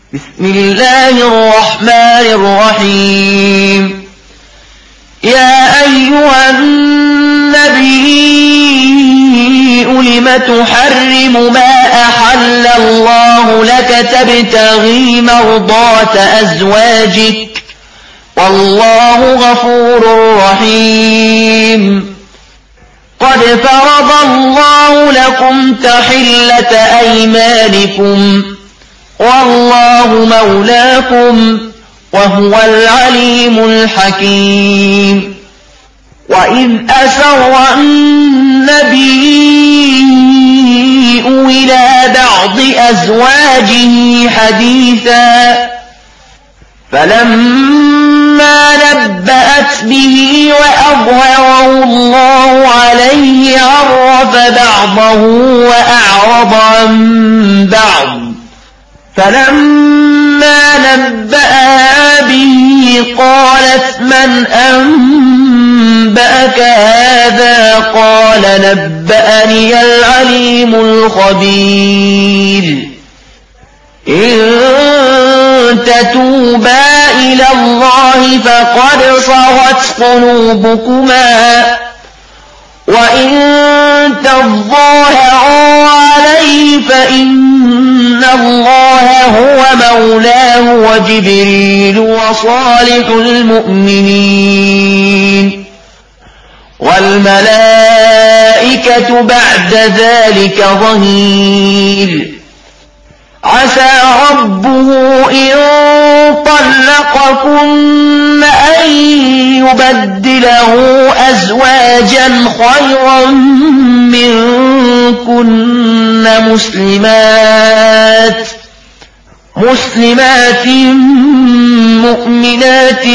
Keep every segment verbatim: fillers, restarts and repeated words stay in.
بسم الله الرحمن الرحيم. يا أيها النبي لم تحرم ما أحل الله لك تبتغي مرضات أزواجك والله غفور رحيم. قد فرض الله لكم تحلة أيمانكم والله مولاكم وهو العليم الحكيم. وإذ أسر النبي إلى بعض أزواجه حديثا فلما نبأت به وأظهره الله عليه عرف بعضه وأعرض عن بعض. فلما نبأها به قالت من أنبأك هذا؟ قال نبأني العليم الخبير. إن تتوبا إلى الله فقد صغت قلوبكما وإن تظاهرا عليه فإن الله هو مولاه وجبريل وصالح المؤمنين والملائكة بعد ذلك ظهير. عسى ربه إن طلقكن أن يبدله أزواجا خيرا منكن مسلمات مسلمات مؤمنات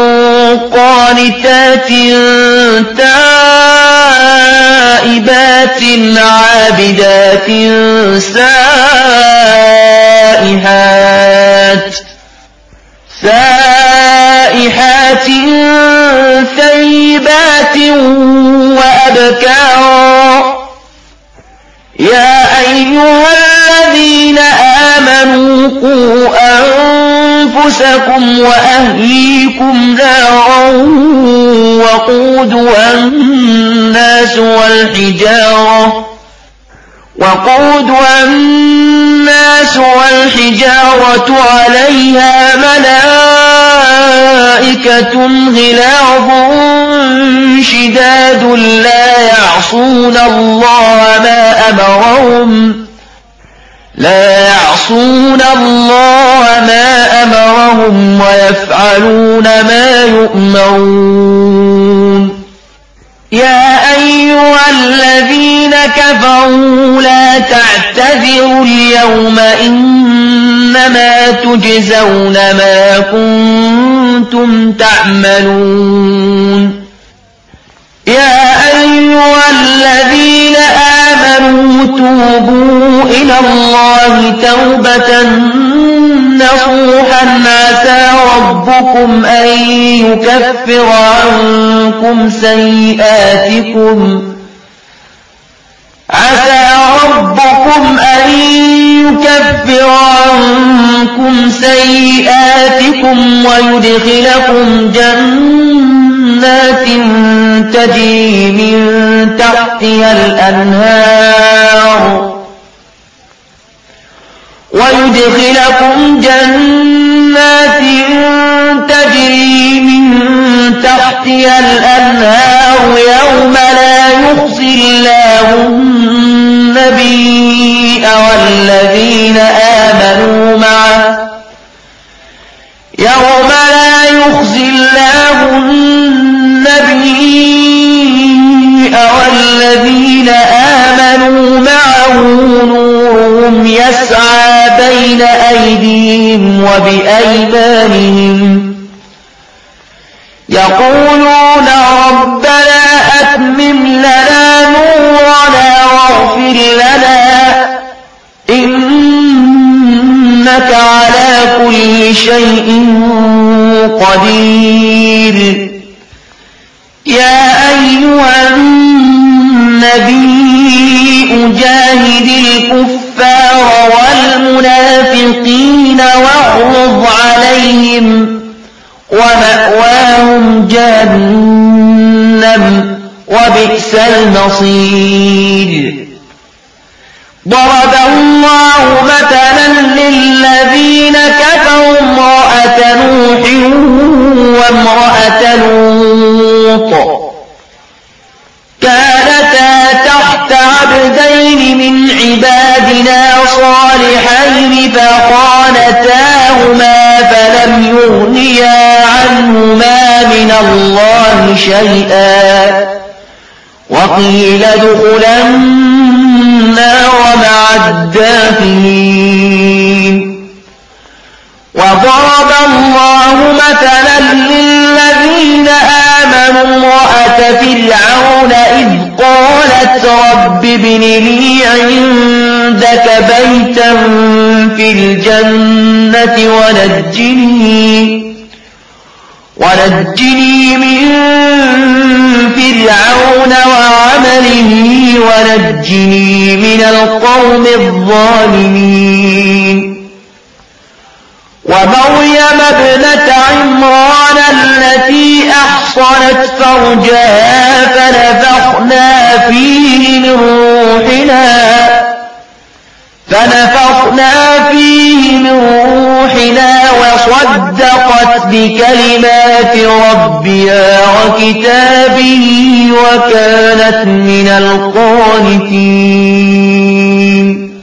قانتات تائبات عابدات سائحات سائحات ثيبات وأبكارا. يا أيها الذين آمنوا قوا أنفسكم وأهليكم نارا وقودها الناس والحجارة وقودها الناس والحجارة عليها ملائكة غلاظ شداد لا يعصون الله ما أمرهم لا يعصون الله ما أمرهم ويفعلون ما يؤمرون. يا أيها الذين كفروا لا تعتذروا اليوم إنما تجزون ما كنتم تعملون. يا أيها الذين آمنوا توبوا إلى الله توبة نصوحا عسى ربكم أن يكفر عنكم سيئاتكم عسى ربكم أن يكفر عنكم سيئاتكم ويدخلكم جنات تجري من تحتها الأنهار ويدخلكم جنات تجري من تحتها الأنهار يوم لا يخزي الله النبي والذين آمنوا معه يوم لا يخزي الله النبي والذين آمنوا معه نورهم يسعى بين أيديهم وبأيمانهم يقولون ربنا أتمم لنا نورنا واغفر لنا إنك على كل شيء قدير. يا أيها النبي جاهد الكفار والمنافقين واغفر تغلظ عليهم ومأواهم جهنم وبئس المصير. ضرب الله مثلا للذين كفروا امرأة نوح وامرأة لوط كانتا تحت عبدين من عبادنا صالحين فخانتاهما فلم يغنيا عنهما من الله شيئا وقيل ادخلا النار مع الداخلين. وضرب الله مثلا للذين آمنوا امرأة فرعون إذ قالت رب ابن لي عندك بيتا في الجنة ونجني ونجني من فرعون وعمله ونجني من القوم الظالمين. ومريم ابنة عمران التي أحصنت فرجها فنفخنا فيه من روحنا فنفخنا فيه من روحنا وصدقت بكلمات ربها وكتابه وكانت من القانتين.